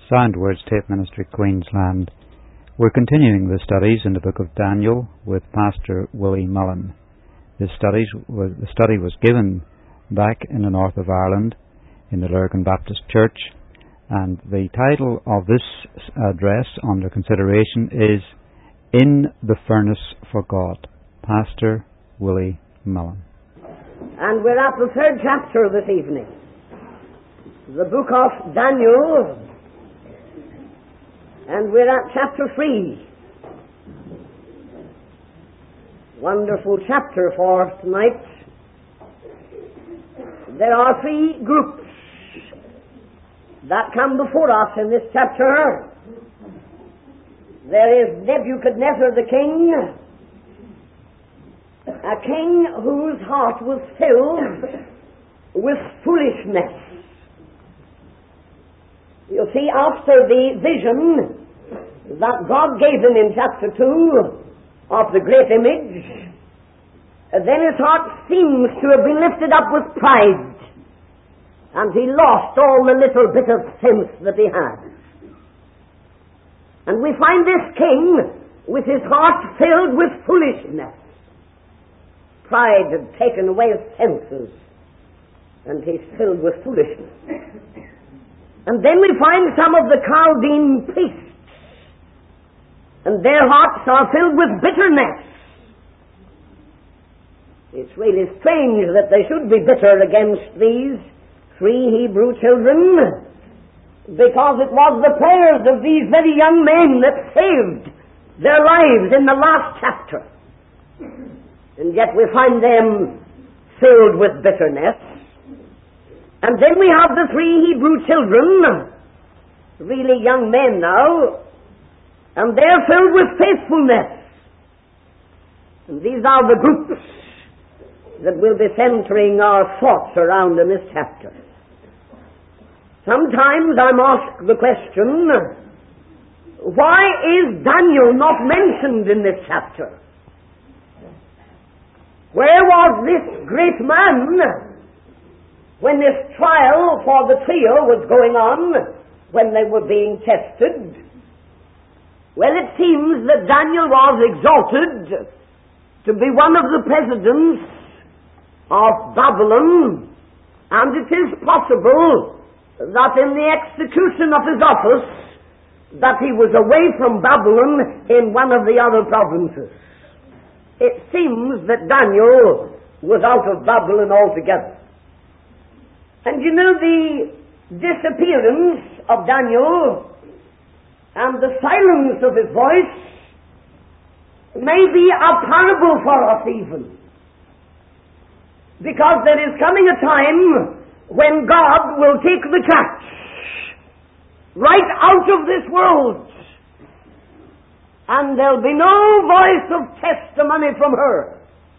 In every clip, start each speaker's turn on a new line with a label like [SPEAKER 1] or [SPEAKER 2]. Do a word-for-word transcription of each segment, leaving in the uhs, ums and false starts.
[SPEAKER 1] Sound Words Tape Ministry, Queensland. We're continuing the studies in the book of Daniel with Pastor Willie Mullen. This studies was, the study was given back in the north of Ireland in the Lurgan Baptist Church, and the title of this address under consideration is In the Furnace for God. Pastor Willie Mullen.
[SPEAKER 2] And we're at the third chapter this evening. The book of Daniel, and we're at chapter three. Wonderful chapter for tonight. There are three groups that come before us in this chapter. There is Nebuchadnezzar the king, a king whose heart was filled with foolishness. You see, after the vision that God gave him in chapter two of the great image, then his heart seems to have been lifted up with pride, and he lost all the little bit of sense that he had. And we find this king with his heart filled with foolishness. Pride had taken away his senses, and he's filled with foolishness. And then we find some of the Chaldean priests, and their hearts are filled with bitterness. It's really strange that they should be bitter against these three Hebrew children, because it was the prayers of these very young men that saved their lives in the last chapter. And yet we find them filled with bitterness. And then we have the three Hebrew children, really young men now, and they're filled with faithfulness. And these are the groups that will be centering our thoughts around in this chapter. Sometimes I'm asked the question, why is Daniel not mentioned in this chapter? Where was this great man when this trial for the trio was going on, when they were being tested? Well, it seems that Daniel was exalted to be one of the presidents of Babylon, and it is possible that in the execution of his office that he was away from Babylon in one of the other provinces. It seems that Daniel was out of Babylon altogether. And you know, the disappearance of Daniel and the silence of his voice may be a parable for us even. Because there is coming a time when God will take the church right out of this world, and there'll be no voice of testimony from her.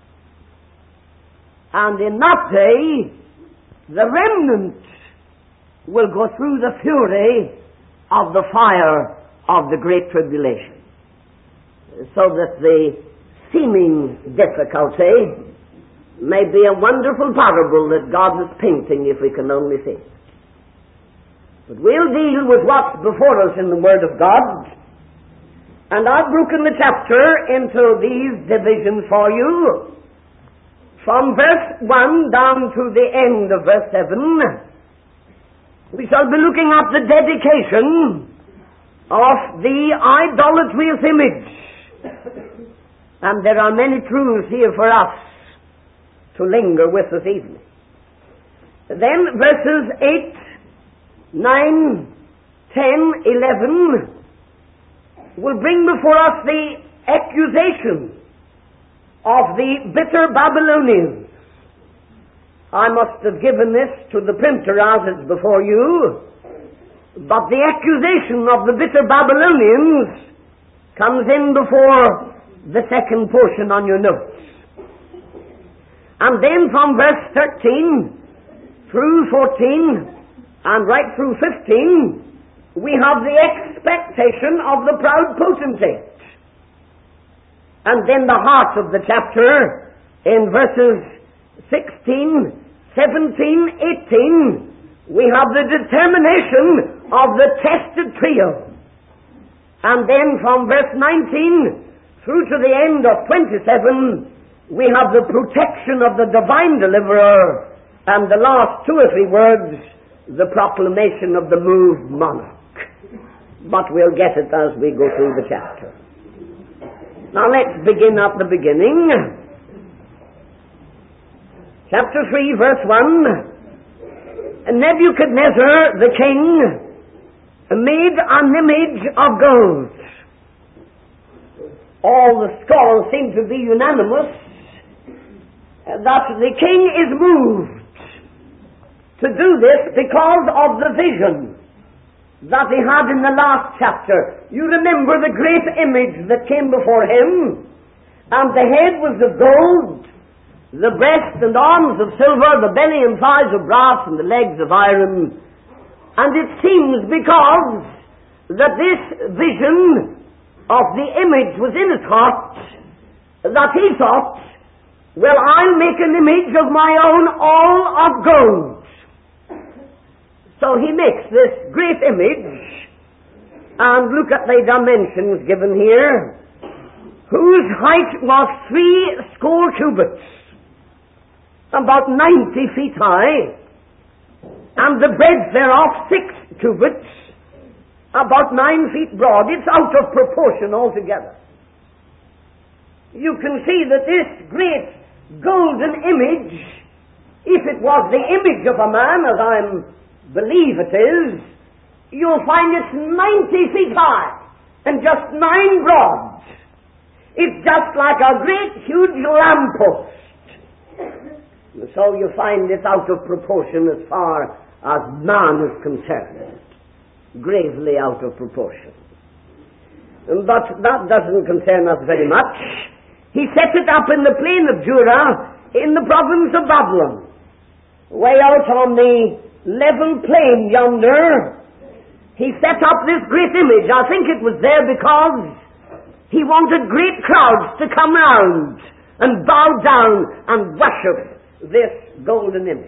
[SPEAKER 2] And in that day, the remnant will go through the fury of the fire of the great tribulation. So that the seeming difficulty may be a wonderful parable that God is painting, if we can only see it. But we'll deal with what's before us in the Word of God. And I've broken the chapter into these divisions for you. From verse one down to the end of verse seven, we shall be looking at the dedication of the idolatrous image. And there are many truths here for us to linger with this evening. Then verses eight, nine, ten, eleven will bring before us the accusation of the bitter Babylonians. I must have given this to the printer as it's before you, but the accusation of the bitter Babylonians comes in before the second portion on your notes. And then from verse thirteen through fourteen and right through fifteen, we have the expectation of the proud potentate. And then the heart of the chapter in verses sixteen, seventeen, eighteen, we have the determination of the tested trio. And then from verse nineteen through to the end of twenty-seven, we have the protection of the divine deliverer, and the last two or three words, the proclamation of the moved monarch. But we'll get it as we go through the chapter. Now let's begin at the beginning. Chapter three, verse one. Nebuchadnezzar the king made an image of gold. All the scholars seem to be unanimous that the king is moved to do this because of the vision that he had in the last chapter. You remember the great image that came before him, and the head was of gold, the breast and arms of silver, the belly and thighs of brass, and the legs of iron. And it seems because that this vision of the image was in his heart, that he thought, well, I'll make an image of my own, all of gold. So he makes this great image, and look at the dimensions given here, whose height was three score cubits, about ninety feet high, and the breadth thereof six cubits, about nine feet broad. It's out of proportion altogether. You can see that this great golden image, if it was the image of a man, as I believe it is, you'll find it's ninety feet high and just nine broad. It's just like a great huge lamppost. So you find it's out of proportion as far as man is concerned. Gravely out of proportion. But that doesn't concern us very much. He set it up in the plain of Jura, in the province of Babylon. Way out on the level plain yonder, he set up this great image. I think it was there because he wanted great crowds to come round and bow down and worship this golden image.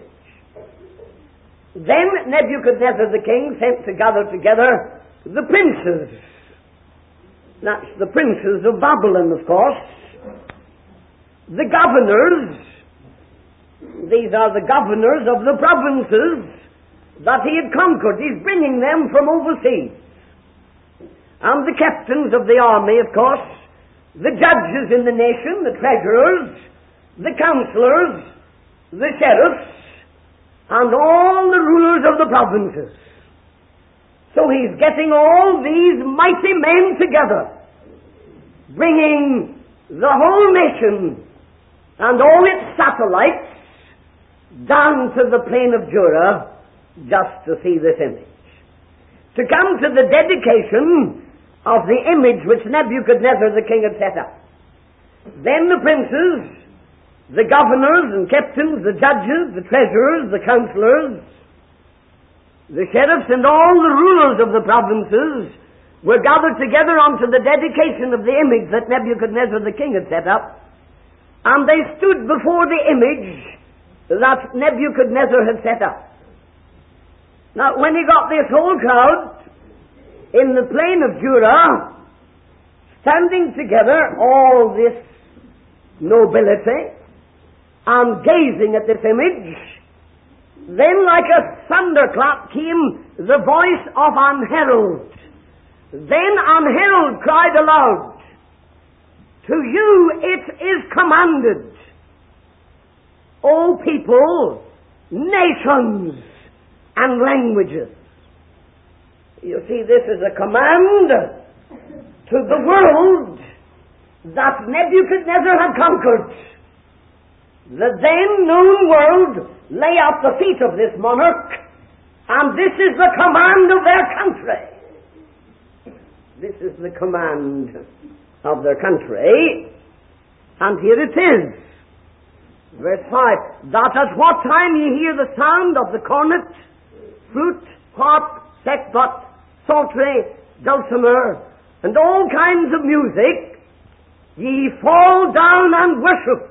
[SPEAKER 2] Then Nebuchadnezzar the king sent to gather together the princes. That's the princes of Babylon, of course. The governors. These are the governors of the provinces that he had conquered. He's bringing them from overseas. And the captains of the army, of course. The judges in the nation, the treasurers, the counselors, the sheriffs, and all the rulers of the provinces. So he's getting all these mighty men together, bringing the whole nation and all its satellites down to the plain of Jura just to see this image. To come to the dedication of the image which Nebuchadnezzar the king had set up. Then the princes, the governors and captains, the judges, the treasurers, the counselors, the sheriffs, and all the rulers of the provinces were gathered together unto the dedication of the image that Nebuchadnezzar the king had set up. And they stood before the image that Nebuchadnezzar had set up. Now, when he got this whole crowd in the plain of Jura, standing together, all this nobility, and gazing at this image, then like a thunderclap came the voice of an herald. Then an herald cried aloud, "To you it is commanded, O people, nations, and languages." You see, this is a command to the world that Nebuchadnezzar had conquered. The then known world lay at the feet of this monarch, and this is the command of their country. This is the command of their country, and here it is. Verse five, "That at what time ye hear the sound of the cornet, flute, harp, sackbut, psaltery, dulcimer, and all kinds of music, ye fall down and worship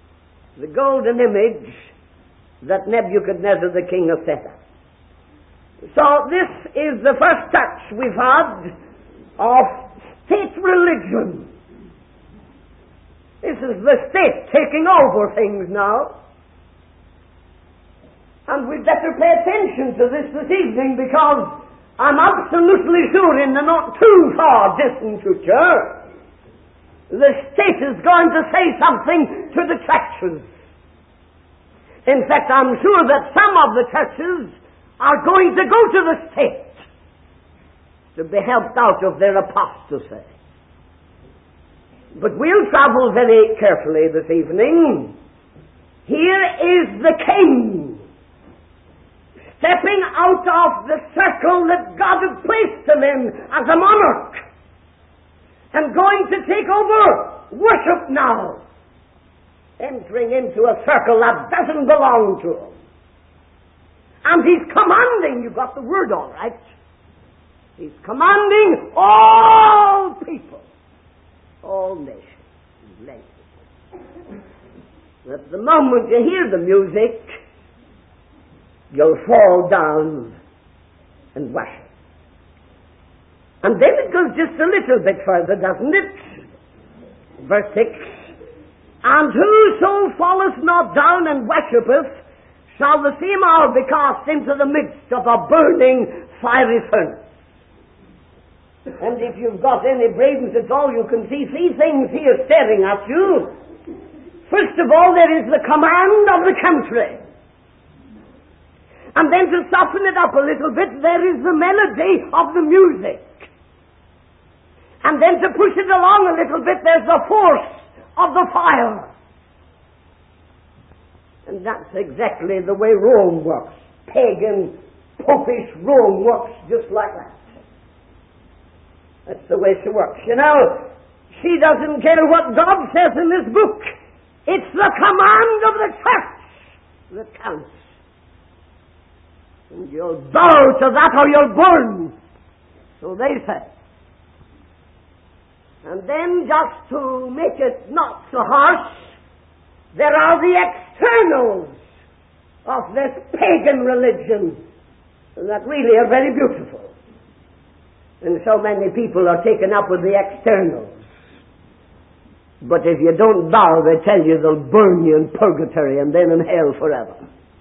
[SPEAKER 2] the golden image that Nebuchadnezzar the king has set up." So this is the first touch we've had of state religion. This is the state taking over things now. And we'd better pay attention to this this evening, because I'm absolutely sure in the not too far distant future, the state is going to say something to the churches. In fact, I'm sure that some of the churches are going to go to the state to be helped out of their apostasy. But we'll travel very carefully this evening. Here is the king, stepping out of the circle that God had placed him in as a monarch, and going to take over worship now, entering into a circle that doesn't belong to him. And he's commanding, you got the word all right, he's commanding all people, all nations, languages. At the moment you hear the music, you'll fall down and worship. And then it goes just a little bit further, doesn't it? Verse six. And whoso falleth not down and worshippeth shall the same hour be cast into the midst of a burning fiery furnace. And if you've got any brains at all, you can see three things here staring at you. First of all, there is the command of the country. And then to soften it up a little bit, there is the melody of the music. And then to push it along a little bit, there's the force of the fire. And that's exactly the way Rome works. Pagan, popish Rome works just like that. That's the way she works. You know, she doesn't care what God says in this book. It's the command of the church that counts. And you'll bow to that or you'll burn. So they say. And then, just to make it not so harsh, there are the externals of this pagan religion that really are very beautiful. And so many people are taken up with the externals. But if you don't bow, they tell you they'll burn you in purgatory and then in hell forever.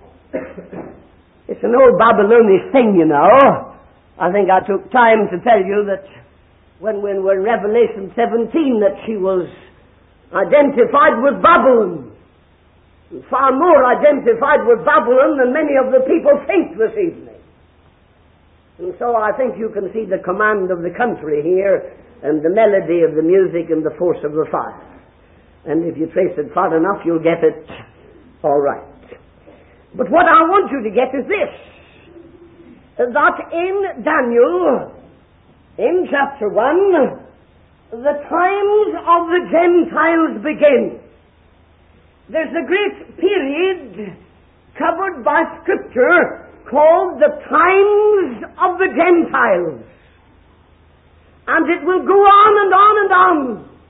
[SPEAKER 2] It's an old Babylonish thing, you know. I think I took time to tell you that when we were in Revelation seventeen, that she was identified with Babylon. Far more identified with Babylon than many of the people think this evening. And so I think you can see the command of the country here, and the melody of the music and the force of the fire. And if you trace it far enough, you'll get it all right. But what I want you to get is this, that in Daniel, in chapter one, the times of the Gentiles begin. There's a great period covered by Scripture called the times of the Gentiles. And it will go on and on and on,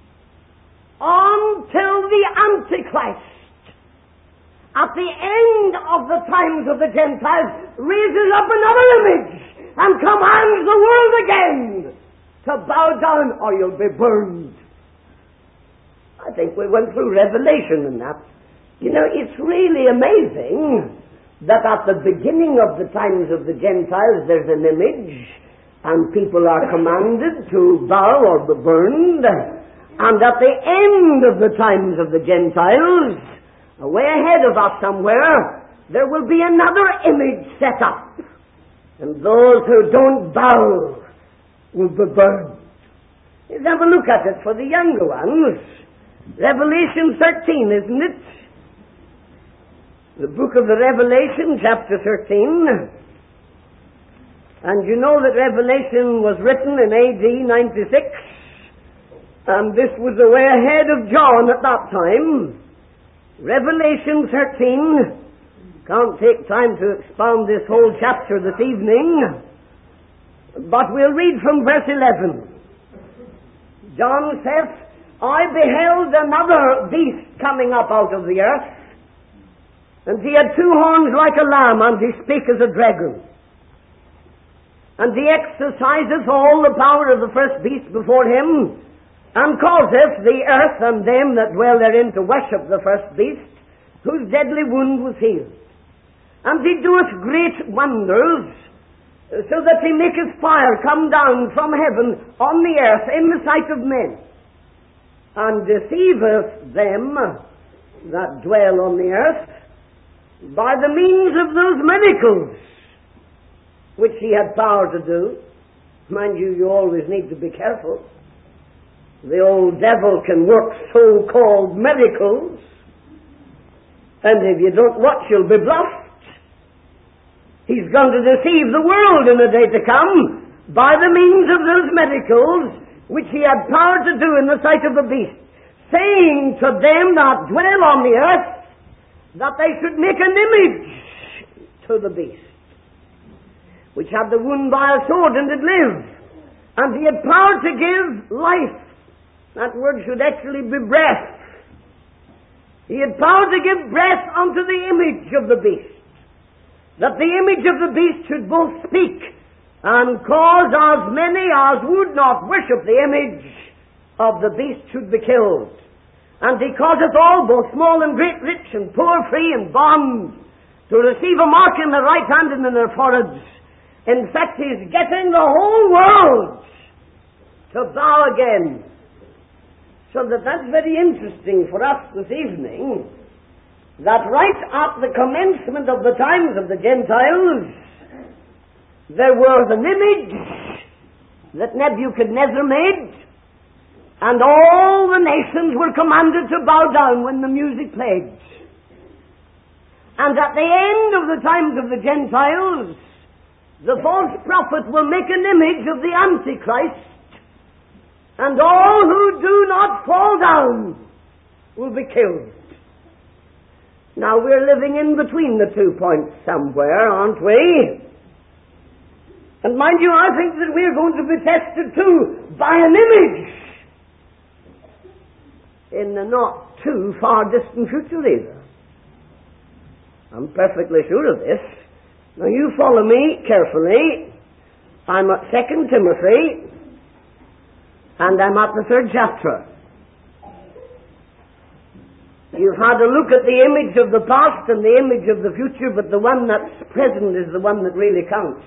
[SPEAKER 2] until the Antichrist, at the end of the times of the Gentiles, raises up another image and commands the world again to bow down or you'll be burned. I think we went through Revelation and that. You know, it's really amazing that at the beginning of the times of the Gentiles there's an image, and people are commanded to bow or be burned. And at the end of the times of the Gentiles, way ahead of us somewhere, there will be another image set up. And those who don't bow will be burned. Let's have a look at it for the younger ones. Revelation thirteen, isn't it? The book of the Revelation, chapter thirteen. And you know that Revelation was written in A D ninety-six, and this was the way ahead of John at that time. Revelation thirteen. Can't take time to expound this whole chapter this evening, but we'll read from verse eleven. John says, I beheld another beast coming up out of the earth, and he had two horns like a lamb, and he spake as a dragon. And he exerciseth all the power of the first beast before him, and causeth the earth and them that dwell therein to worship the first beast, whose deadly wound was healed. And he doeth great wonders, so that he maketh fire come down from heaven on the earth in the sight of men, and deceiveth them that dwell on the earth by the means of those miracles which he had power to do. Mind you, you always need to be careful. The old devil can work so-called miracles, and if you don't watch, you'll be bluffed. He's going to deceive the world in the day to come by the means of those miracles which he had power to do in the sight of the beast, saying to them that dwell on the earth that they should make an image to the beast, which had the wound by a sword and did live. And he had power to give life. That word should actually be breath. He had power to give breath unto the image of the beast, that the image of the beast should both speak and cause as many as would not worship the image of the beast should be killed. And he causeth all, both small and great, rich and poor, free and bond, to receive a mark in their right hand and in their foreheads. In fact, he's getting the whole world to bow again. So that that's very interesting for us this evening, that right at the commencement of the times of the Gentiles, there was an image that Nebuchadnezzar made, and all the nations were commanded to bow down when the music played. And at the end of the times of the Gentiles, the false prophet will make an image of the Antichrist, and all who do not fall down will be killed. Now we're living in between the two points somewhere, aren't we? And mind you, I think that we're going to be tested too by an image in the not too far distant future either. I'm perfectly sure of this. Now you follow me carefully. I'm at Second Timothy, and I'm at the third chapter. You've had a look at the image of the past and the image of the future, but the one that's present is the one that really counts.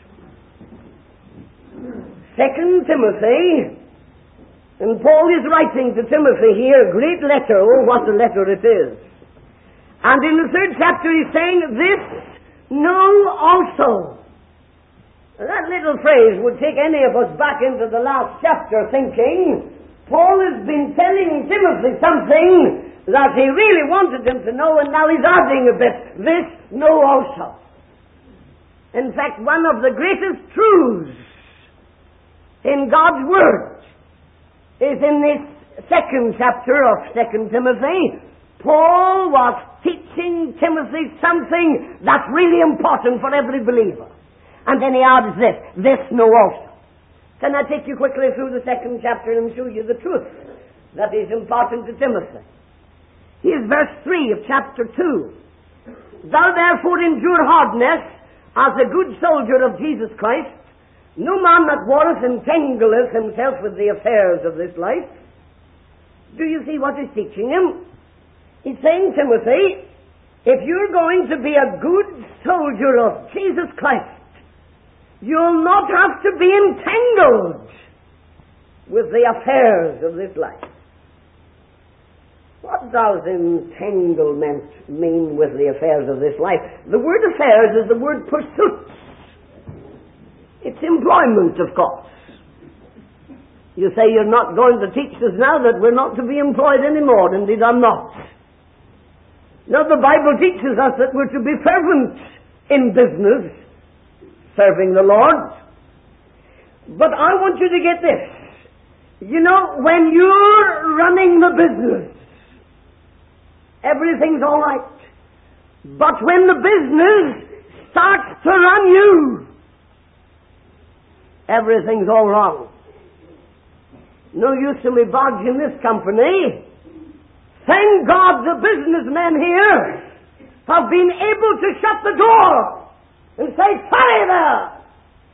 [SPEAKER 2] Second Timothy, and Paul is writing to Timothy here, a great letter. Oh, what a letter it is. And in the third chapter he's saying, this know also. That little phrase would take any of us back into the last chapter, thinking Paul has been telling Timothy something that he really wanted him to know, and now he's adding a bit. This know also. In fact, one of the greatest truths in God's Word is in this second chapter of Second Timothy. Paul was teaching Timothy something that's really important for every believer. And then he adds this, this know also. Can I take you quickly through the second chapter and show you the truth that is important to Timothy? Here's verse three of chapter two. Thou therefore endure hardness as a good soldier of Jesus Christ. No man that warreth entangleth himself with the affairs of this life. Do you see what he's teaching him? He's saying, Timothy, if you're going to be a good soldier of Jesus Christ, you'll not have to be entangled with the affairs of this life. What does entanglement mean with the affairs of this life? The word affairs is the word pursuits. It's employment, of course. You say you're not going to teach us now that we're not to be employed anymore. Indeed, I'm not. No, the Bible teaches us that we're to be fervent in business, serving the Lord. But I want you to get this. You know, when you're running the business, everything's all right. But when the business starts to run you, everything's all wrong. No use to me barging this company. Thank God the businessmen here have been able to shut the door and say, sorry there,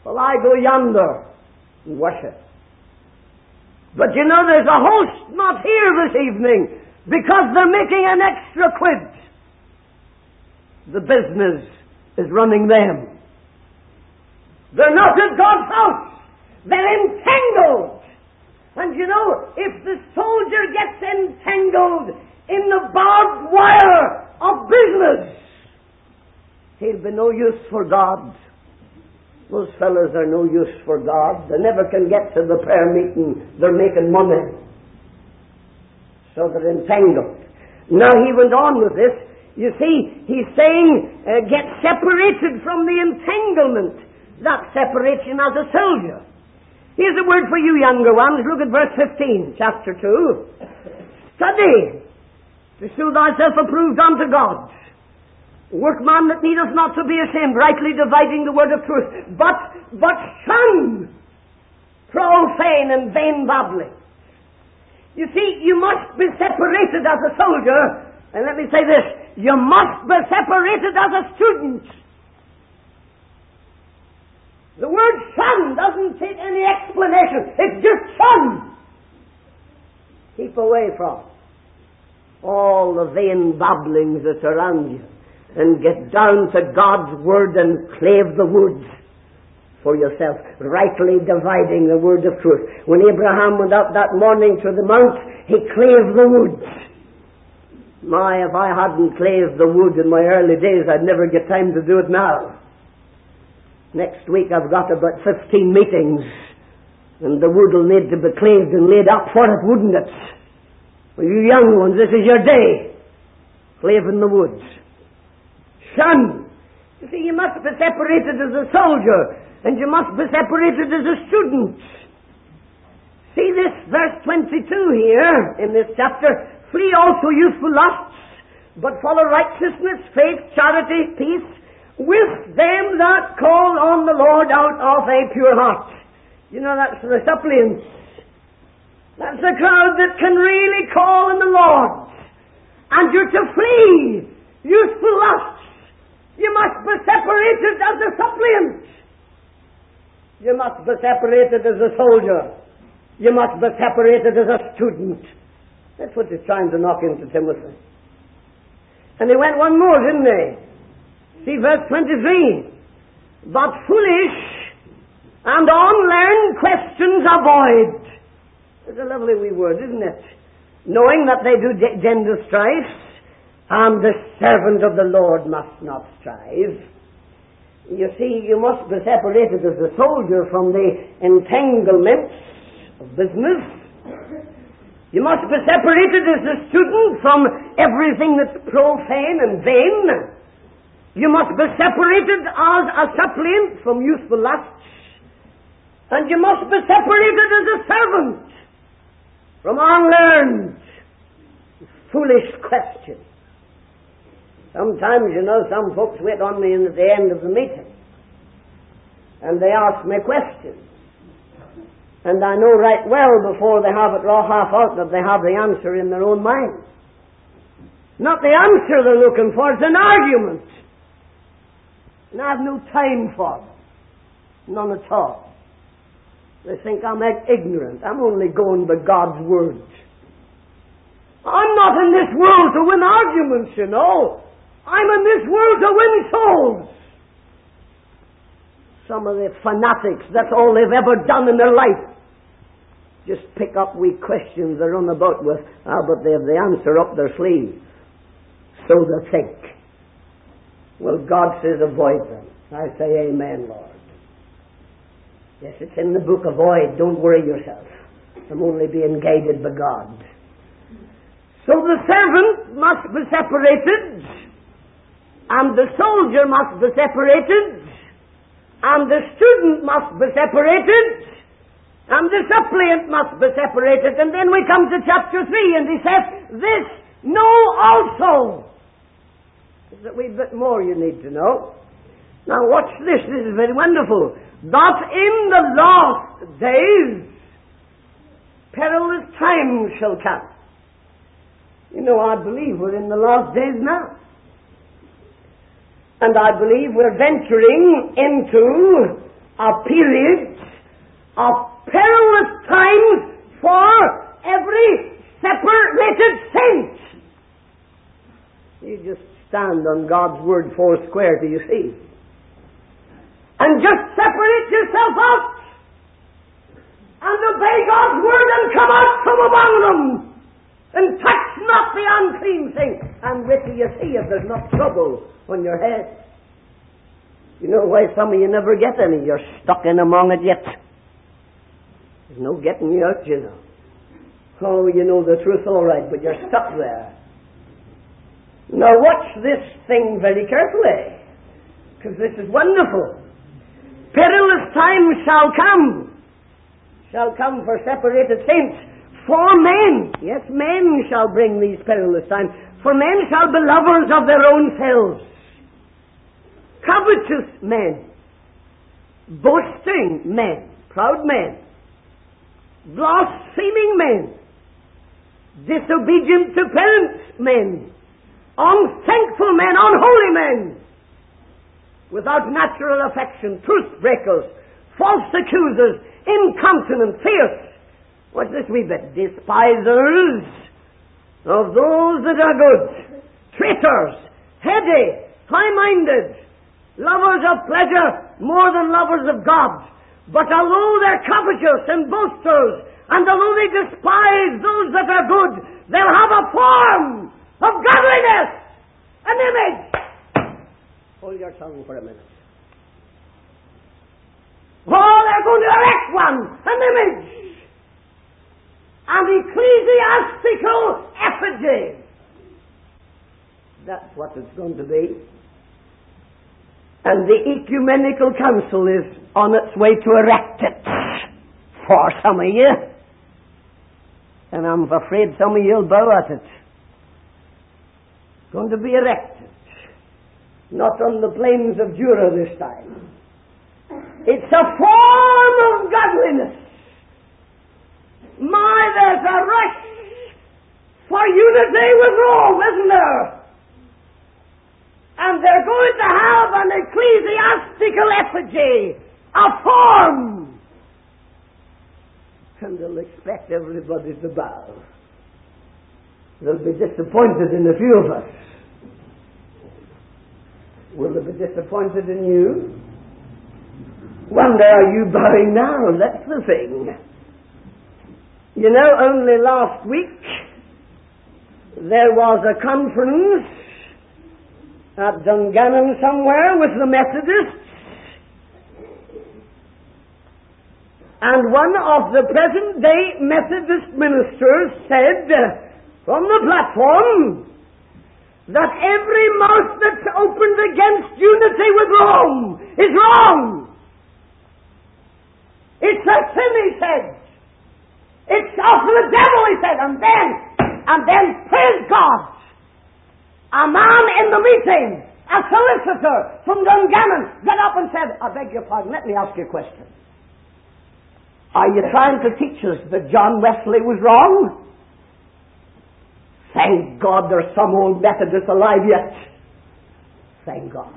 [SPEAKER 2] Well, I go yonder and worship. But you know, there's a host not here this evening because they're making an extra quid. The business is running them. They're not at God's house. They're entangled. And you know, if the soldier gets entangled in the barbed wire of business, he'll be no use for God. Those fellows are no use for God. They never can get to the prayer meeting. They're making money. So they're entangled. Now he went on with this. You see, he's saying, uh, get separated from the entanglement. That separates you as a soldier. Here's a word for you younger ones. Look at verse fifteen, chapter two. Study to show thyself approved unto God. Workman that needeth not to be ashamed, rightly dividing the word of truth. But, but shun profane and vain babbling. You see, you must be separated as a soldier. And let me say this, you must be separated as a student. The word shun doesn't take any explanation. It's just shun. Keep away from all the vain babblings that surround you, and get down to God's word and clave the woods for yourself, rightly dividing the word of truth. When Abraham went up that morning to the mount, he clave the woods. My, if I hadn't claved the wood in my early days, I'd never get time to do it now. Next week I've got about fifteen meetings, and the wood will need to be claved and laid up for it, wouldn't it? Well, you young ones, this is your day. Claving the woods. Shun. You see, you must be separated as a soldier, and you must be separated as a student. See this verse twenty-two here in this chapter. Flee also youthful lusts, but follow righteousness, faith, charity, peace, with them that call on the Lord out of a pure heart. You know, that's the suppliants. That's the crowd that can really call on the Lord. And you're to flee youthful lusts. You must be separated as a suppliant. You must be separated as a soldier. You must be separated as a student. That's what he's trying to knock into Timothy. And he went one more, didn't he? See verse twenty-three. But foolish and unlearned questions avoid. It's a lovely wee word, isn't it? Knowing that they do gender strife, and the servant of the Lord must not strive. You see, you must be separated as a soldier from the entanglements of business. You must be separated as a student from everything that's profane and vain. You must be separated as a suppliant from youthful lusts. And you must be separated as a servant from unlearned, foolish questions. Sometimes, you know, some folks wait on me at the end of the meeting, and they ask me questions. And I know right well before they have it all half out that they have the answer in their own mind. Not the answer they're looking for, it's an argument. And I have no time for them. None at all. They think I'm ignorant. I'm only going by God's word. I'm not in this world to win arguments, you know. I'm in this world to win souls. Some of the fanatics, that's all they've ever done in their life. Just pick up wee questions they run about with. Ah, but they have the answer up their sleeve. So they think. Well, God says avoid them. I say amen, Lord. Yes, it's in the book, avoid. Don't worry yourself. I'm only being guided by God. So the servant must be separated, and the soldier must be separated, and the student must be separated, and the suppliant must be separated. And then we come to chapter three, and he says, this know also. There's a wee bit more you need to know. Now watch this, this is very wonderful. That in the last days, perilous times shall come. You know, I believe we're in the last days now. And I believe we're venturing into a period of perilous times for every separated saint. You just stand on God's word four square, do you see? And just separate yourself out and obey God's word and come out from among them and touch not the unclean thing. And wait till you see if there's not trouble on your head. You know why some of you never get any? You're stuck in among it yet. There's no getting you out, you know. Oh, you know the truth all right, but you're stuck there. Now watch this thing very carefully, because this is wonderful. Perilous times shall come, shall come for separated saints, for men. Yes, men shall bring these perilous times. For men shall be lovers of their own selves, covetous men, boasting men, proud men, blaspheming men, disobedient to parents men, unthankful men, unholy men, without natural affection, truth breakers, false accusers, incontinent, fierce. What's this wee bit? Despisers of those that are good, traitors, heady, high-minded, lovers of pleasure more than lovers of God. But although they're covetous and boasters, and although they despise those that are good, they'll have a form of godliness, an image. Hold your tongue for a minute. Oh, they're going to erect one, an image, an ecclesiastical effigy. That's what it's going to be. And the Ecumenical Council is on its way to erect it for some of you. And I'm afraid some of you will bow at it. It's going to be erected. Not on the plains of Jura this time. It's a form of godliness. My, there's a rush for unity with Rome, isn't there? And they're going to have an ecclesiastical effigy, a form. And they'll expect everybody to bow. They'll be disappointed in a few of us. Will they be disappointed in you? Wonder, are you bowing now? That's the thing. You know, only last week there was a conference at Dungannon somewhere with the Methodists, and one of the present-day Methodist ministers said uh, from the platform that every mouth that's opened against unity with Rome is wrong. It's a sin, he said. It's of the devil, he said. And then, and then, praise God, a man in the meeting, a solicitor from Dungannon, got up and said, I beg your pardon, let me ask you a question. Are you trying to teach us that John Wesley was wrong? Thank God there's some old Methodists alive yet. Thank God.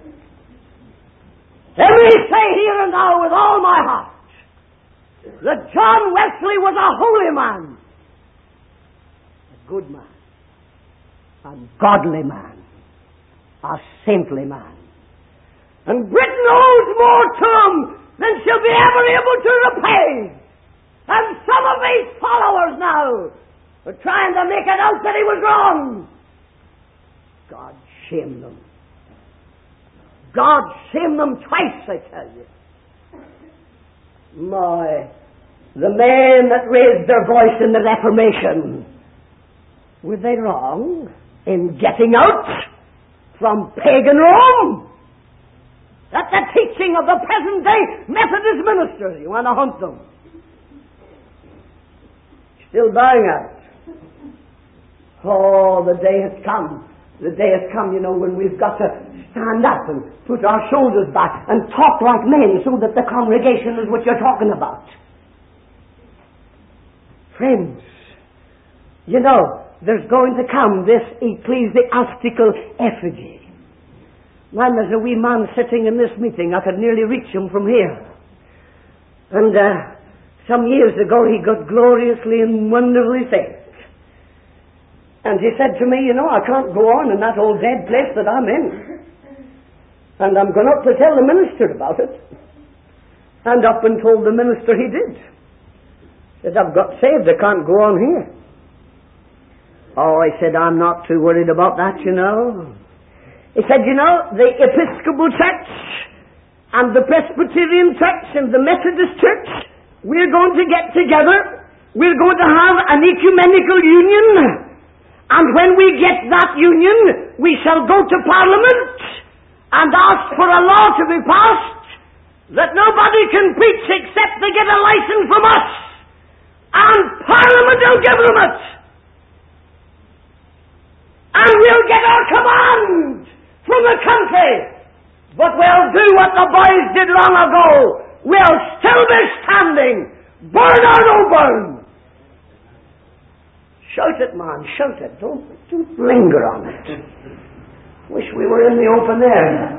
[SPEAKER 2] Let me say here and now with all my heart that John Wesley was a holy man, a good man, a godly man, a saintly man. And Britain owes more to him than she'll be ever able to repay. And some of these followers now are trying to make it out that he was wrong. God shame them. God shame them twice, I tell you. My, the men that raised their voice in the Reformation, were they wrong in getting out from pagan Rome? That's the teaching of the present-day Methodist ministers. You want to hunt them. Still bowing out. Oh, the day has come. The day has come, you know, when we've got to stand up and put our shoulders back and talk like men so that the congregation is what you're talking about. Friends, you know, there's going to come this ecclesiastical effigy. Man, there's a wee man sitting in this meeting. I could nearly reach him from here. And uh, some years ago he got gloriously and wonderfully saved. And he said to me, you know, I can't go on in that old dead place that I'm in. And I'm going up to tell the minister about it. And up and told the minister he did. Said, I've got saved, I can't go on here. Oh, I said, I'm not too worried about that, you know. He said, you know, the Episcopal Church and the Presbyterian Church and the Methodist Church, we're going to get together. We're going to have an ecumenical union. And when we get that union, we shall go to Parliament and ask for a law to be passed that nobody can preach except they get a license from us. And Parliament will give them it. And we'll get our command from the country. But we'll do what the boys did long ago. We'll still be standing. Burn or no burn. Shout it, man, shout it. Don't, don't linger on it. Wish we were in the open air now.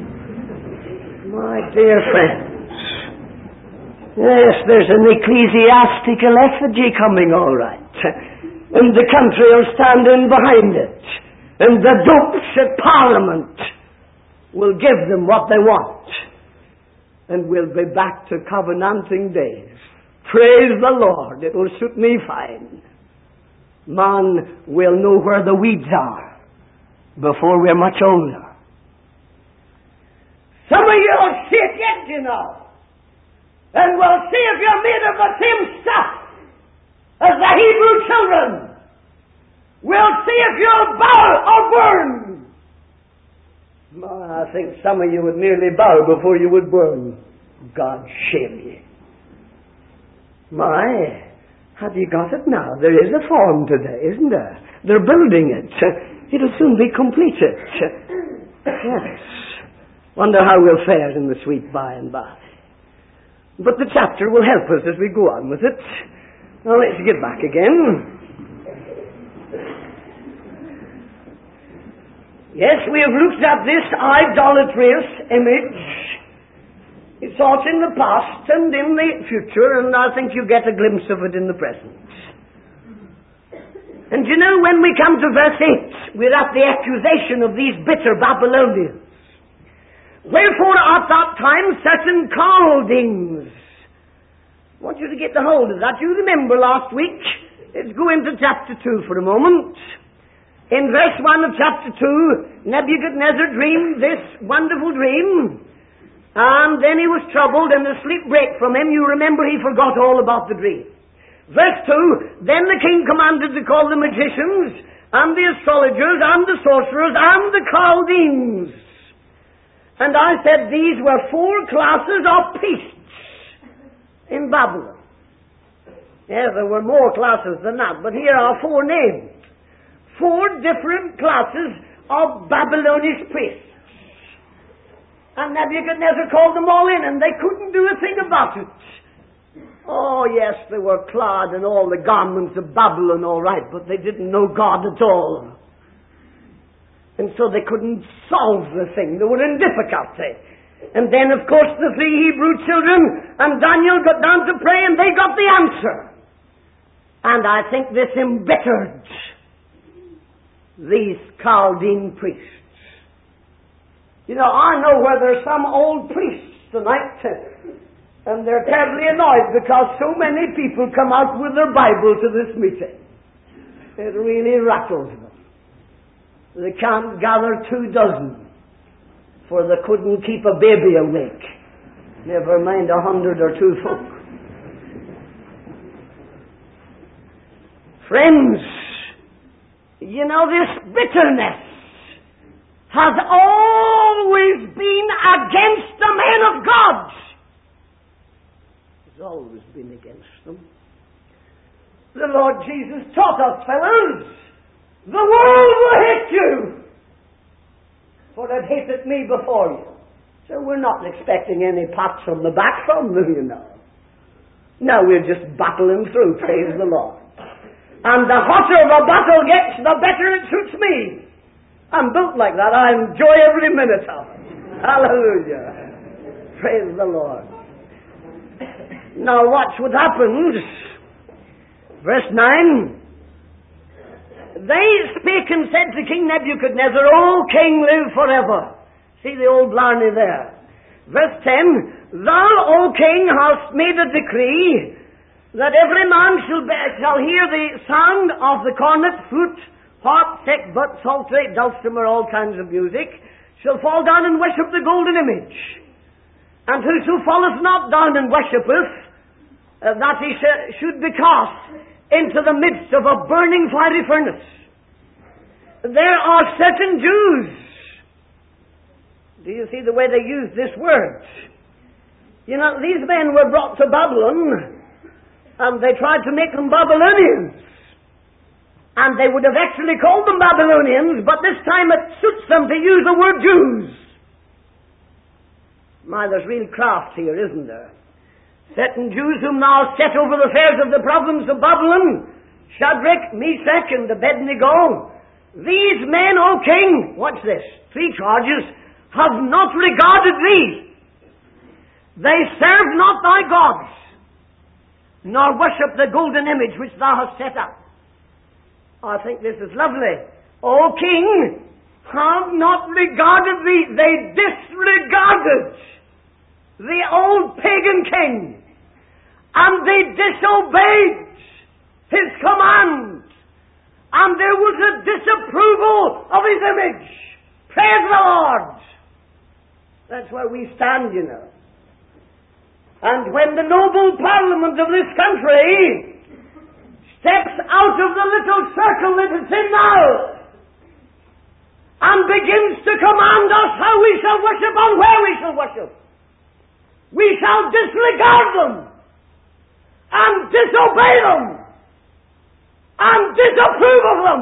[SPEAKER 2] My dear friends. Yes, there's an ecclesiastical effigy coming, all right. And the country will stand in behind it. And the dopes at Parliament will give them what they want. And we'll be back to covenanting days. Praise the Lord. It will suit me fine. Man will know where the weeds are before we're much older. Some of you will see it yet, you know. And we'll see if you're made of the same stuff as the Hebrew children. We'll see if you'll bow or burn. Man, I think some of you would merely bow before you would burn. God shame you. My... have you got it now? There is a farm today, isn't there? They're building it. It'll soon be completed. Yes. Wonder how we'll fare in the sweet by and by. But the chapter will help us as we go on with it. Now let's get back again. Yes, we have looked at this idolatrous image. It's all in the past and in the future, and I think you get a glimpse of it in the present. And you know, when we come to verse eight, we're at the accusation of these bitter Babylonians. Wherefore at that time certain Chaldeans. I want you to get the hold of that. You remember last week. Let's go into chapter two for a moment. In verse one of chapter two, Nebuchadnezzar dreamed this wonderful dream. And then he was troubled and the sleep brake from him. You remember he forgot all about the dream. Verse two, then the king commanded to call the magicians and the astrologers and the sorcerers and the Chaldeans. And I said these were four classes of priests in Babylon. Yeah, there were more classes than that, but here are four names. Four different classes of Babylonish priests. And Nebuchadnezzar called them all in, and they couldn't do a thing about it. Oh, yes, they were clad in all the garments of Babylon, all right, but they didn't know God at all. And so they couldn't solve the thing. They were in difficulty. And then, of course, the three Hebrew children and Daniel got down to pray, and they got the answer. And I think this embittered these Chaldean priests. You know, I know where there's some old priests tonight, and they're terribly annoyed because so many people come out with their Bible to this meeting. It really rattles them. They can't gather two dozen, for they couldn't keep a baby awake. Never mind a hundred or two folk. Friends, you know, this bitterness has always been against the men of God. It's always been against them. The Lord Jesus taught us, fellows, the world will hate you, for it hated me before you. So we're not expecting any pats on the back from them, you know. No, we're just battling through, praise the Lord. And the hotter the battle gets, the better it suits me. I'm built like that. I enjoy every minute of it. Hallelujah. Praise the Lord. Now watch what happens. Verse nine. They spake and said to King Nebuchadnezzar, O king, live forever. See the old blarney there. Verse ten. Thou, O king, hast made a decree that every man shall, be, shall hear the sound of the cornet, flute, harp, thick, but, psaltery, dulcimer, all kinds of music, shall fall down and worship the golden image. And whoso falleth not down and worshippeth, uh, that he sh- should be cast into the midst of a burning fiery furnace. There are certain Jews. Do you see the way they use this word? You know, these men were brought to Babylon, and they tried to make them Babylonians. And they would have actually called them Babylonians, but this time it suits them to use the word Jews. My, there's real craft here, isn't there? Certain Jews whom thou set over the affairs of the province of Babylon, Shadrach, Meshach, and Abednego. These men, O king, watch this, three charges, have not regarded thee. They serve not thy gods, nor worship the golden image which thou hast set up. I think this is lovely. O king, have not regarded thee. They disregarded the old pagan king, and they disobeyed his command, and there was a disapproval of his image. Praise the Lord! That's where we stand, you know. And when the noble parliament of this country steps out of the little circle that it's in now and begins to command us how we shall worship and where we shall worship, we shall disregard them and disobey them and disapprove of them.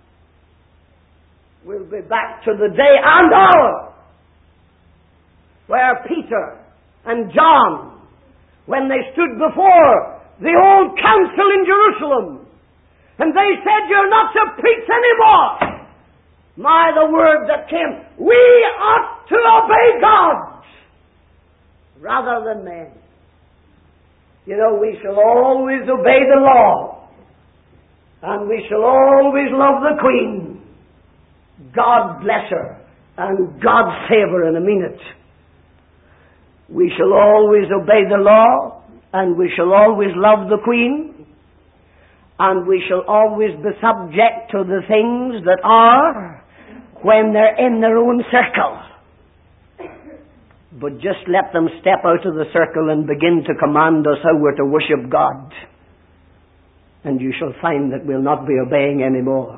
[SPEAKER 2] We'll be back to the day and hour where Peter and John, when they stood before the old council in Jerusalem, and they said, you're not to preach anymore. My, the word that came, we ought to obey God rather than men. You know, we shall always obey the law, and we shall always love the Queen. God bless her, and God save her in a minute. We shall always obey the law, and we shall always love the Queen, and we shall always be subject to the things that are when they're in their own circle. But just let them step out of the circle and begin to command us how we're to worship God, and you shall find that we'll not be obeying anymore.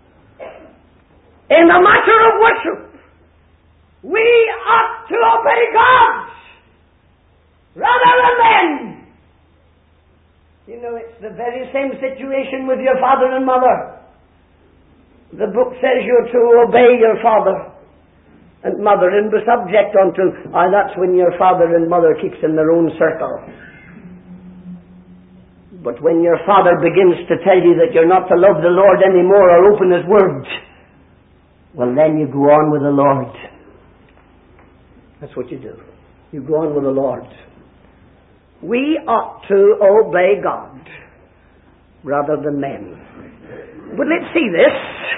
[SPEAKER 2] In the matter of worship, we ought to obey God rather than men. You know, it's the very same situation with your father and mother. The book says you're to obey your father and mother and be subject unto, ah, that's when your father and mother keeps in their own circle. But when your father begins to tell you that you're not to love the Lord anymore or open His Word, well, then you go on with the Lord. That's what you do. You go on with the Lord. We ought to obey God rather than men. But let's see this.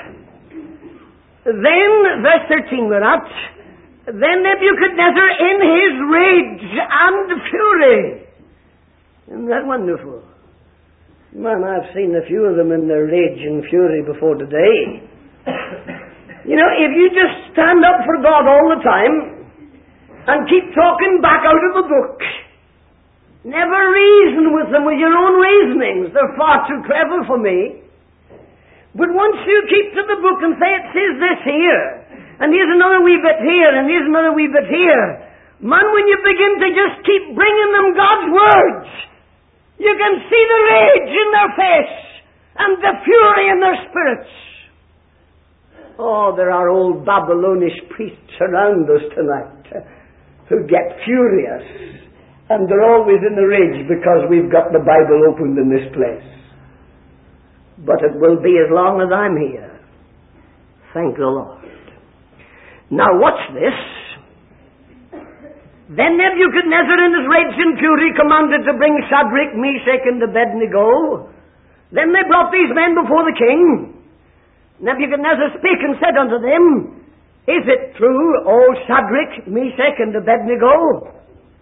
[SPEAKER 2] Then, verse thirteen we're at, then Nebuchadnezzar in his rage and fury. Isn't that wonderful? Man, I've seen a few of them in their rage and fury before today. You know, if you just stand up for God all the time and keep talking back out of the book, never reason with them with your own reasonings. They're far too clever for me. But once you keep to the book and say it says this here, and here's another wee bit here, and here's another wee bit here, man, when you begin to just keep bringing them God's words, you can see the rage in their face and the fury in their spirits. Oh, there are old Babylonish priests around us tonight who get furious. And they're always in the rage because we've got the Bible opened in this place. But it will be as long as I'm here. Thank the Lord. Now watch this. Then Nebuchadnezzar in his rage and fury commanded to bring Shadrach, Meshach, and Abednego. Then they brought these men before the king. Nebuchadnezzar spake and said unto them, Is it true, O Shadrach, Meshach, and Abednego?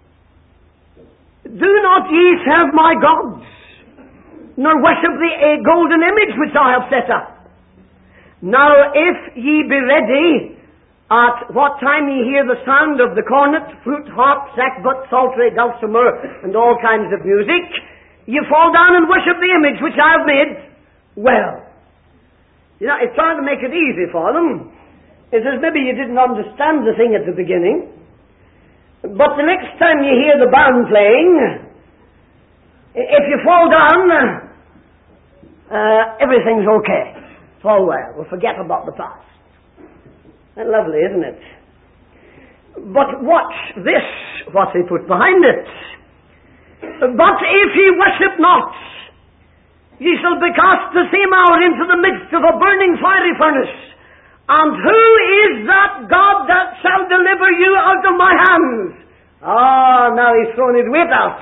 [SPEAKER 2] Do not ye serve my gods, nor worship the golden image which I have set up. Now if ye be ready, at what time ye hear the sound of the cornet, flute, harp, sackbut, psaltery, dulcimer, and all kinds of music, ye fall down and worship the image which I have made. Well, you know, it's trying to make it easy for them. It says maybe you didn't understand the thing at the beginning, but the next time you hear the band playing, if you fall down, uh, everything's okay. It's all well. We'll forget about the past. That's lovely, isn't it? But watch this, what he put behind it. But if ye worship not, ye shall be cast the same hour into the midst of a burning fiery furnace. And who is that God that shall deliver you out of my hands? Ah, now he's thrown his weight out.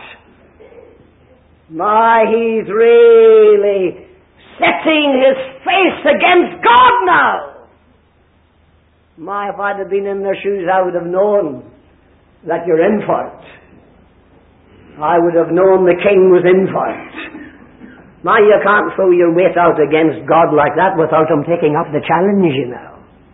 [SPEAKER 2] My, he's really setting his face against God now. My, if I'd have been in their shoes, I would have known that you're in for it. I would have known the king was in for it. My, you can't throw your weight out against God like that without him taking up the challenge, you know.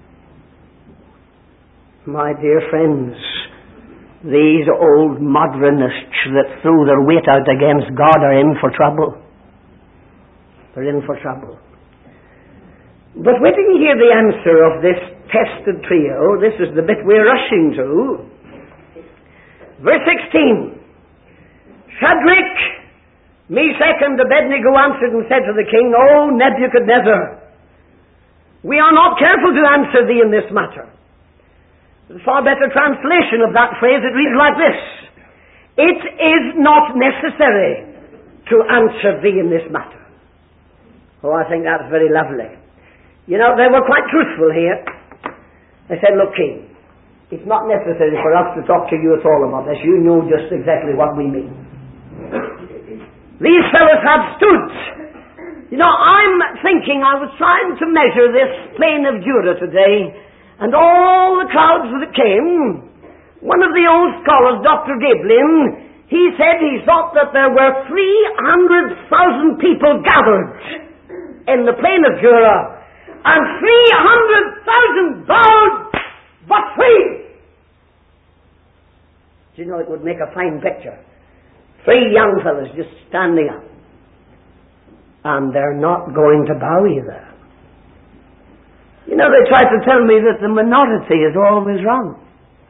[SPEAKER 2] My dear friends, these old modernists that threw their weight out against God are in for trouble. They're in for trouble. But wait till you hear the answer of this tested trio. This is the bit we're rushing to. Verse sixteen. Shadrach, Meshach, and Abednego answered and said to the king, O Nebuchadnezzar, we are not careful to answer thee in this matter. The far better translation of that phrase, it reads like this. It is not necessary to answer thee in this matter. Oh, I think that's very lovely. You know, they were quite truthful here. They said, look, king, it's not necessary for us to talk to you at all about this. You know just exactly what we mean. These fellows have stood. You know, I'm thinking, I was trying to measure this plain of Judah today, and all the crowds that came. One of the old scholars, Doctor Giblin, he said he thought that there were three hundred thousand people gathered in the plain of Judah, and three hundred thousand bowed, but three. Do you know, it would make a fine picture. Three young fellows just standing up. And they're not going to bow either. You know, they try to tell me that the minority is always wrong.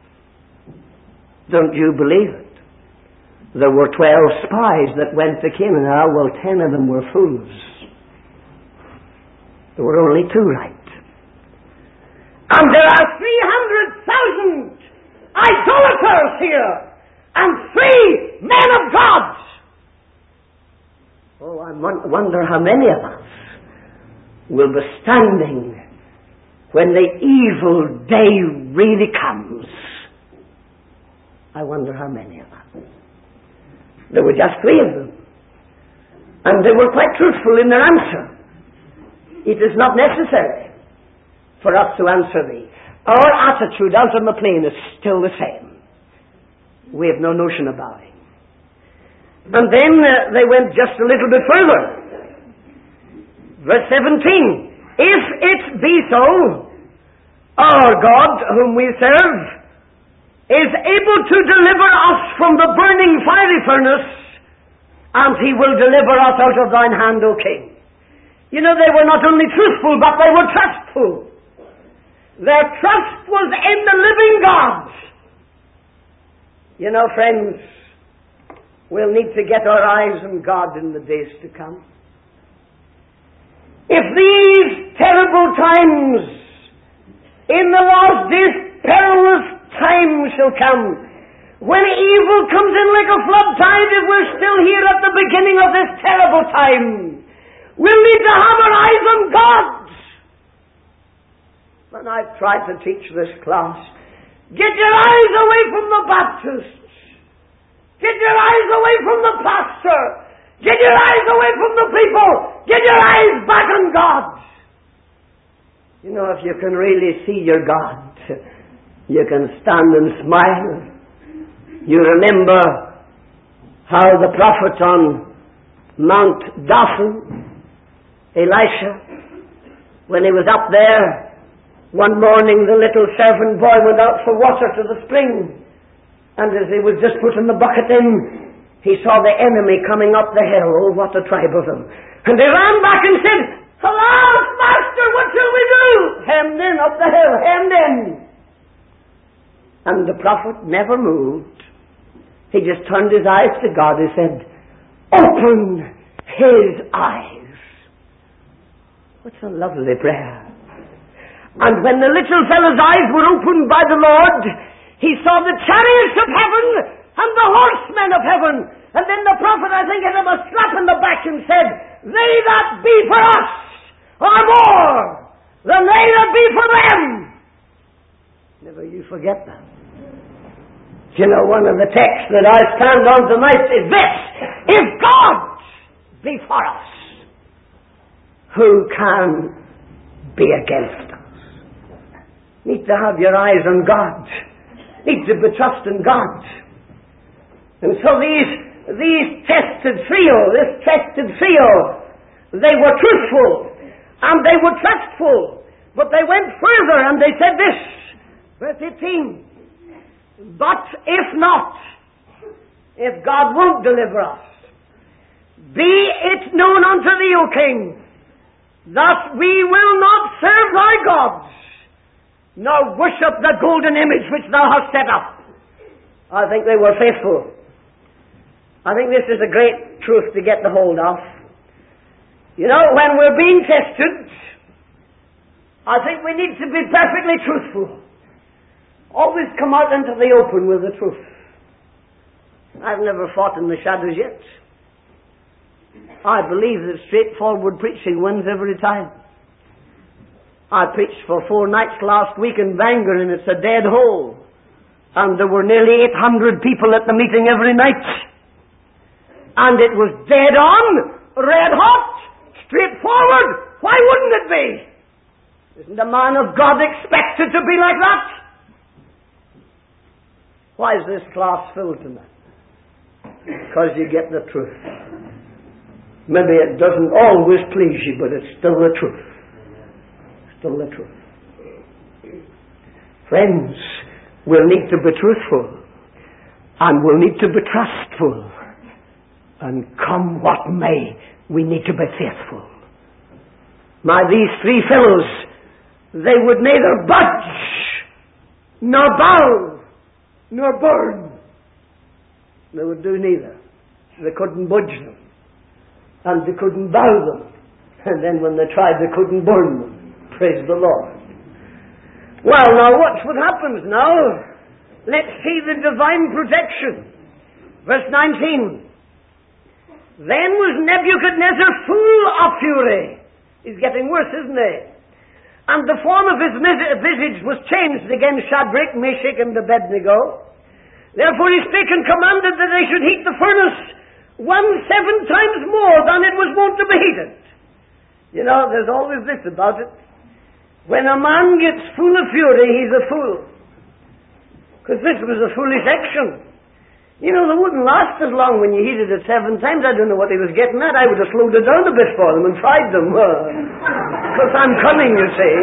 [SPEAKER 2] Don't you believe it? There were twelve spies that went to Canaan. Well, ten of them were fools. There were only two right. And there are three hundred thousand idolaters here, and three men of God. Oh, I wonder how many of us will be standing when the evil day really comes. I wonder how many of us. There were just three of them, and they were quite truthful in their answer. It is not necessary for us to answer thee. Our attitude out on the plain is still the same. We have no notion of bowing. And then uh, they went just a little bit further. Verse seventeen. If it be so, our God, whom we serve, is able to deliver us from the burning fiery furnace, and he will deliver us out of thine hand, O king. You know, they were not only truthful, but they were trustful. Their trust was in the living God. You know, friends, we'll need to get our eyes on God in the days to come. If these terrible times, in the last days, perilous times shall come, when evil comes in like a flood tide, if we're still here at the beginning of this terrible time, we'll need to have our eyes on God. When I've tried to teach this class, Get your eyes away from the Baptists. Get your eyes away from the pastor. Get your eyes away from the people. Get your eyes back on God. You know, if you can really see your God, you can stand and smile. You remember how the prophet on Mount Dothan, Elisha, when he was up there, one morning the little servant boy went out for water to the spring, and as he was just putting the bucket in, he saw the enemy coming up the hill. Oh, what a tribe of them. And he ran back and said, "Alas, master, what shall we do?" Hemmed in up the hill, hemmed in. And the prophet never moved. He just turned his eyes to God and said, "Open his eyes." What's a lovely prayer. And when the little fellow's eyes were opened by the Lord, he saw the chariots of heaven and the horsemen of heaven. And then the prophet, I think, hit him a slap in the back and said, "They that be for us are more than they that be for them." Never you forget that. You know, one of the texts that I stand on tonight is this: if God be for us, who can be against us? Need to have your eyes on God. Need to be trusting God. And so these these tested trio, this tested trio, they were truthful and they were trustful, but they went further and they said this, verse eighteen, "But if not, if God won't deliver us, be it known unto thee, O king, that we will not serve thy gods, nor worship the golden image which thou hast set up." I think they were faithful. I think this is a great truth to get the hold of. You know, when we're being tested, I think we need to be perfectly truthful. Always come out into the open with the truth. I've never fought in the shadows yet. I believe that straightforward preaching wins every time. I preached for four nights last week in Bangor, and it's a dead hole. And there were nearly eight hundred people at the meeting every night. And it was dead on, red hot, straightforward. Why wouldn't it be? Isn't a man of God expected to be like that? Why is this class filled tonight? Because you get the truth. Maybe it doesn't always please you, but it's still the truth. Still the truth. Friends, we'll need to be truthful, and we'll need to be trustful, and come what may, we need to be faithful. My, these three fellows, they would neither budge, nor bow, nor burn. They would do neither. They couldn't budge them, and they couldn't bow them, and then when they tried, they couldn't burn them. Praise the Lord. Well, now watch what happens now. Let's see the divine protection. Verse nineteen. Then was Nebuchadnezzar full of fury. He's getting worse, isn't he? And the form of his visage was changed against Shadrach, Meshach, and Abednego. Therefore he spake and commanded that they should heat the furnace one seven times more than it was wont to be heated. You know, there's always this about it. When a man gets full of fury, he's a fool. Because this was a foolish action. You know, they wouldn't last as long when you heated it seven times. I don't know what he was getting at. I would have slowed it down a bit for them and fried them. Because I'm cunning, you see.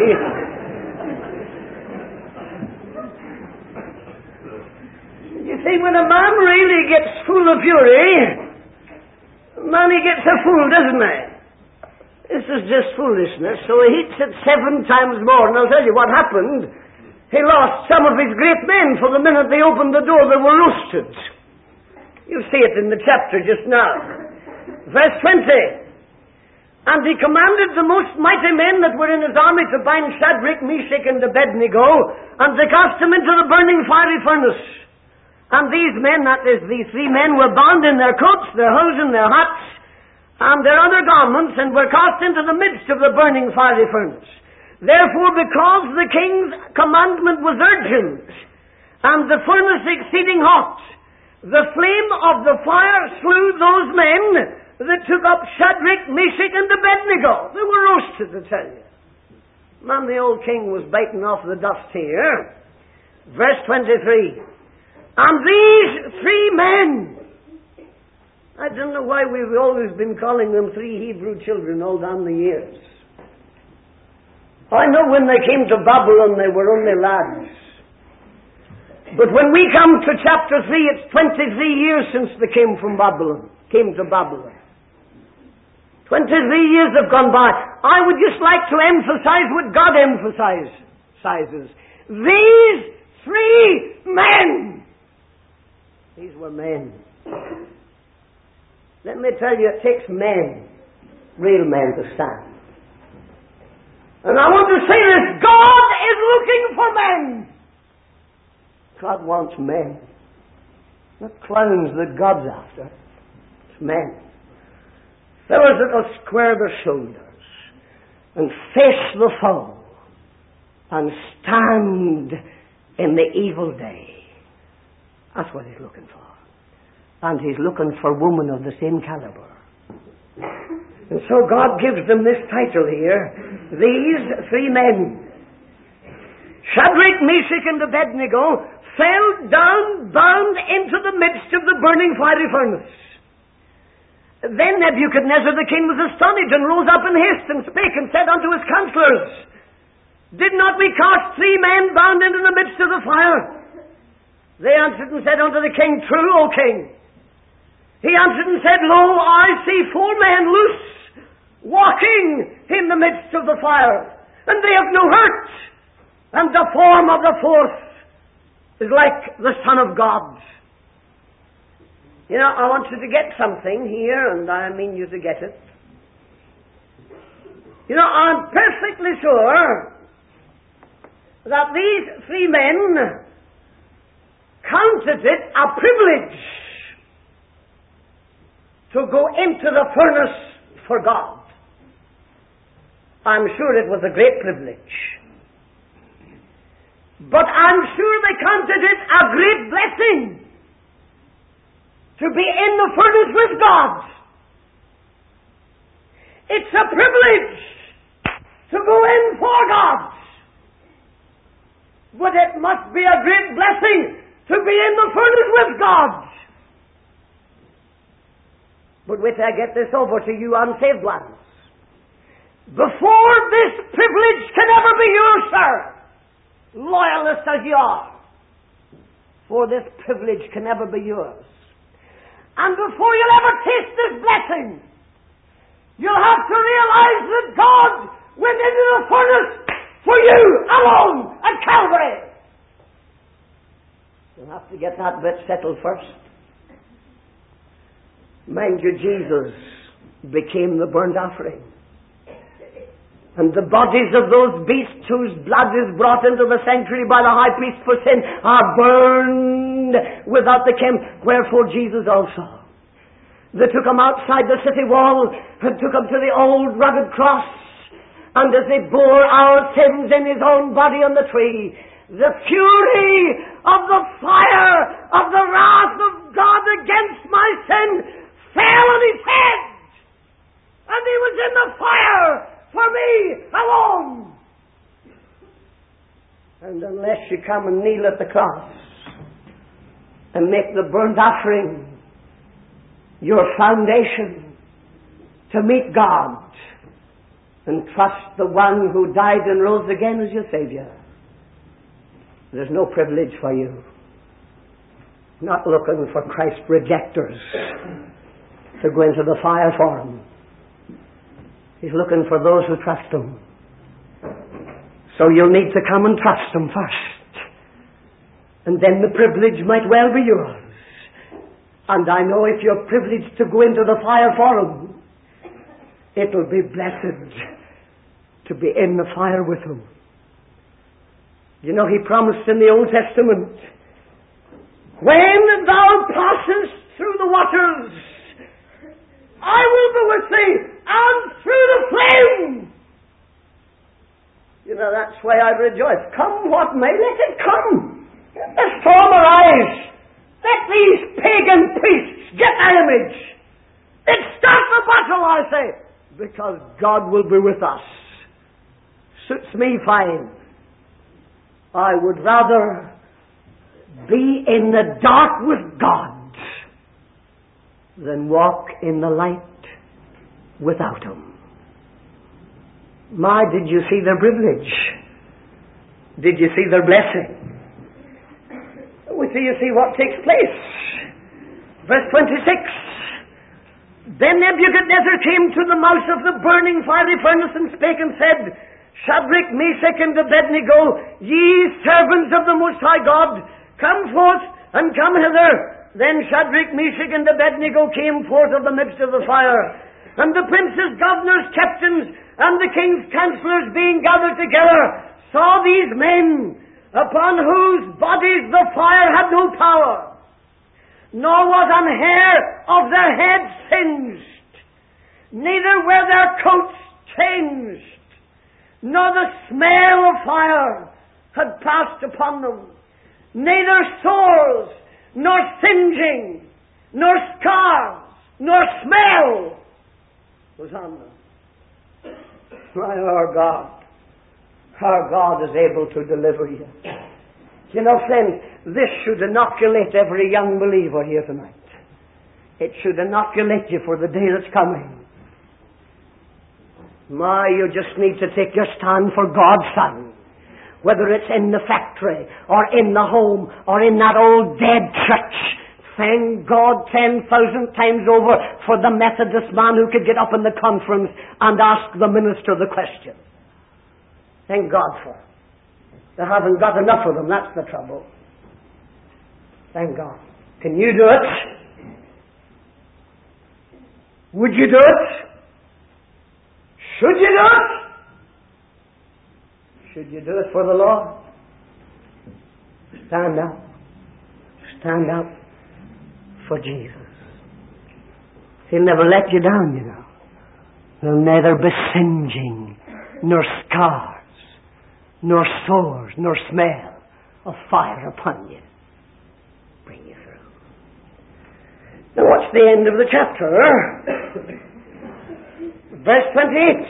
[SPEAKER 2] You see, when a man really gets full of fury, man, he gets a fool, doesn't he? This is just foolishness. So he heats it seven times more. And I'll tell you what happened. He lost some of his great men, for the minute they opened the door, they were roasted. You see it in the chapter just now. Verse twenty. And he commanded the most mighty men that were in his army to bind Shadrach, Meshach, and Abednego, and they cast them into the burning fiery furnace. And these men, that is, these three men, were bound in their coats, their hosen, their hats, and their other garments, and were cast into the midst of the burning fiery furnace. Therefore, because the king's commandment was urgent, and the furnace exceeding hot. The flame of the fire slew those men that took up Shadrach, Meshach, and Abednego. They were roasted, I tell you. Man, the old king was biting off the dust here. Verse twenty-three. And these three men, I don't know why we've always been calling them three Hebrew children all down the years. I know when they came to Babylon they were only lads. But when we come to chapter three, it's twenty-three years since they came from Babylon, came to Babylon. twenty-three years have gone by. I would just like to emphasize what God emphasizes. These three men. These were men. Let me tell you, it takes men, real men, to stand. And I want to say this, God is looking for men. God wants men. Not clowns that God's after. It's men. Fellows that will square their shoulders and face the foe and stand in the evil day. That's what He's looking for. And He's looking for women of the same caliber. And so God gives them this title here. These three men, Shadrach, Meshach, and Abednego, fell down bound into the midst of the burning fiery furnace. Then Nebuchadnezzar the king was astonished and rose up in haste and spake and said unto his counselors, Did not we cast three men bound into the midst of the fire? They answered and said unto the king, True, O king. He answered and said, Lo, I see four men loose, walking in the midst of the fire, and they have no hurt, and the form of the fourth is like the Son of God. You know, I want you to get something here, and I mean you to get it. You know, I'm perfectly sure that these three men counted it a privilege to go into the furnace for God. I'm sure it was a great privilege. But I'm sure they counted it a great blessing to be in the furnace with God. It's a privilege to go in for God. But it must be a great blessing to be in the furnace with God. But wait till I get this over to you unsaved ones. Before this privilege can ever be yours, sir, loyalist as you are, for this privilege can never be yours. And before you'll ever taste this blessing, you'll have to realize that God went into the furnace for you alone at Calvary. You'll have to get that bit settled first. Mind you, Jesus became the burnt offering. And the bodies of those beasts whose blood is brought into the sanctuary by the high priest for sin are burned without the camp. Wherefore Jesus also. They took him outside the city wall and took him to the old rugged cross. And as they bore our sins in his own body on the tree, the fury of the fire of the wrath of God against my sin fell on his head. And he was in the fire for me alone. And unless you come and kneel at the cross and make the burnt offering your foundation to meet God and trust the one who died and rose again as your Savior, there's no privilege for you. Not looking for Christ rejectors to go into the fire for him. He's looking for those who trust him. So you'll need to come and trust him first. And then the privilege might well be yours. And I know if you're privileged to go into the fire for him, it'll be blessed to be in the fire with him. You know, he promised in the Old Testament, when thou passest through the waters, I will be with thee, and through the flame. You know, that's why I rejoice. Come what may, let it come. Let's formalize. Let these pagan priests get their image. Let's start the battle, I say, because God will be with us. Suits me fine. I would rather be in the dark with God than walk in the light without Him. My, did you see their privilege? Did you see their blessing? We see, you see what takes place. Verse twenty-six. Then Nebuchadnezzar came to the mouth of the burning fiery furnace and spake and said, Shadrach, Meshach, and Abednego, ye servants of the Most High God, come forth and come hither. Then Shadrach, Meshach, and Abednego came forth of the midst of the fire. And the princes, governors, captains, and the king's counselors being gathered together, saw these men, upon whose bodies the fire had no power, nor was an hair of their heads singed, neither were their coats changed, nor the smell of fire had passed upon them, neither sores, nor singeing, nor scars, nor smell was on them. My, our God, our God is able to deliver you. You know, friends, this should inoculate every young believer here tonight. It should inoculate you for the day that's coming. My, you just need to take your stand for God's Son. Whether it's in the factory, or in the home, or in that old dead church. Thank God ten thousand times over for the Methodist man who could get up in the conference and ask the minister the question. Thank God for it. They haven't got enough of them, that's the trouble. Thank God. Can you do it? Would you do it? Should you do it? Should you do it for the Lord? Stand up. Stand up for Jesus. He'll never let you down, you know. There'll neither be singeing, nor scars, nor sores, nor smell of fire upon you. Bring you through. Now what's the end of the chapter? Verse twenty-eight.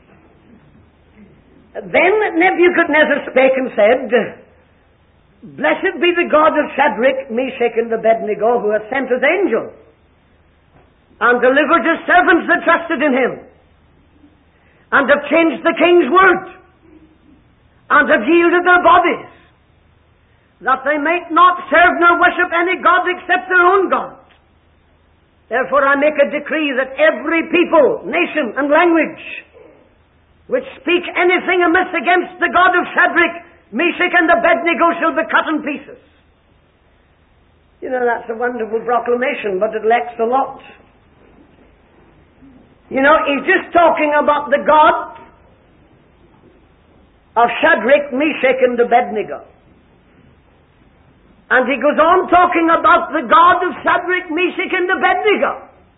[SPEAKER 2] Then Nebuchadnezzar spake and said, Blessed be the God of Shadrach, Meshach, and Abednego, who hath sent his angel, and delivered his servants that trusted in him, and have changed the king's word, and have yielded their bodies, that they might not serve nor worship any god except their own God. Therefore I make a decree that every people, nation, and language which speak anything amiss against the God of Shadrach, Meshach, and Abednego shall be cut in pieces. You know, that's a wonderful proclamation, but it lacks a lot. You know, he's just talking about the God of Shadrach, Meshach, and Abednego. And he goes on talking about the God of Shadrach, Meshach, and Abednego.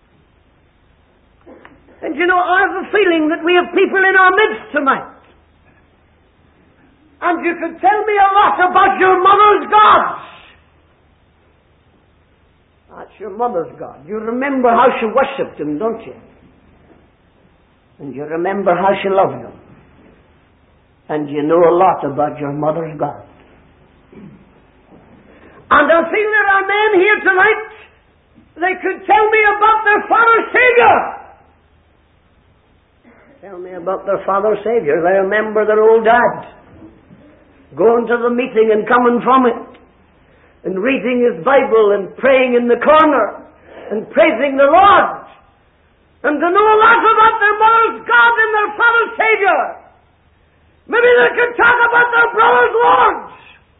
[SPEAKER 2] And you know, I have a feeling that we have people in our midst tonight. And you could tell me a lot about your mother's gods. That's your mother's God. You remember how she worshipped him, don't you? And you remember how she loved him. And you know a lot about your mother's God. And I feel there are men here tonight, they could tell me about their Father Savior. Tell me about their Father Savior. They remember their old dad going to the meeting and coming from it, and reading his Bible and praying in the corner and praising the Lord, and to know a lot about their mother's God and their Father Savior. Maybe they could talk about their brother's lords.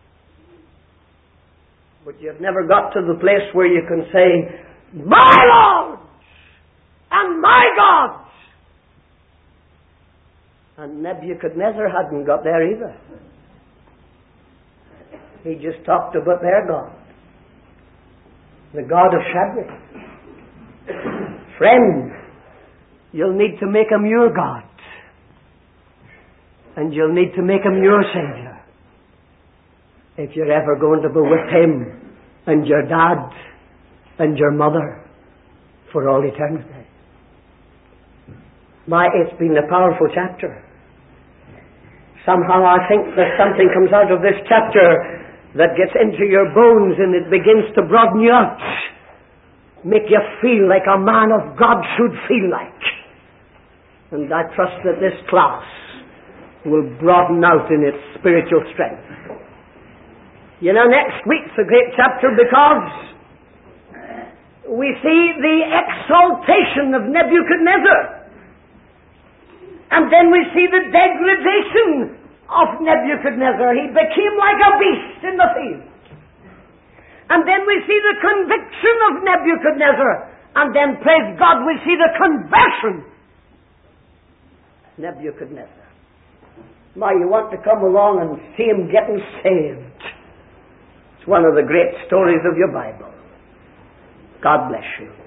[SPEAKER 2] But you've never got to the place where you can say, my Lord and my God. And Nebuchadnezzar hadn't got there either. He just talked about their God. The God of Shadrach. Friend, you'll need to make him your God. And you'll need to make him your Savior. if you're ever going to be with him and your dad and your mother for all eternity. My, it's been a powerful chapter. Somehow I think that something comes out of this chapter that gets into your bones and it begins to broaden you out. Make you feel like a man of God should feel like. And I trust that this class will broaden out in its spiritual strength. You know, next week's a great chapter because we see the exaltation of Nebuchadnezzar. And then we see the degradation of Nebuchadnezzar. He became like a beast in the field. And then we see the conviction of Nebuchadnezzar. And then, praise God, we see the conversion of Nebuchadnezzar. My, you want to come along and see him getting saved. It's one of the great stories of your Bible. God bless you.